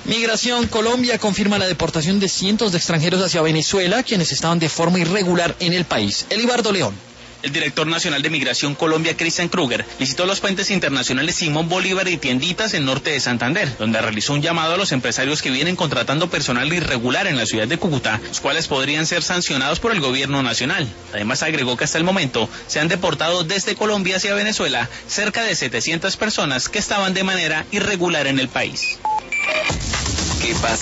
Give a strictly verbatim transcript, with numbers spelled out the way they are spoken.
Migración Colombia confirma la deportación de cientos de extranjeros hacia Venezuela, quienes estaban de forma irregular en el país. Elibardo León. El director nacional de Migración Colombia, Cristian Kruger, visitó los puentes internacionales Simón Bolívar y Tienditas en norte de Santander, donde realizó un llamado a los empresarios que vienen contratando personal irregular en la ciudad de Cúcuta, los cuales podrían ser sancionados por el gobierno nacional. Además, agregó que hasta el momento se han deportado desde Colombia hacia Venezuela cerca de setecientas personas que estaban de manera irregular en el país. ¿Qué pasa?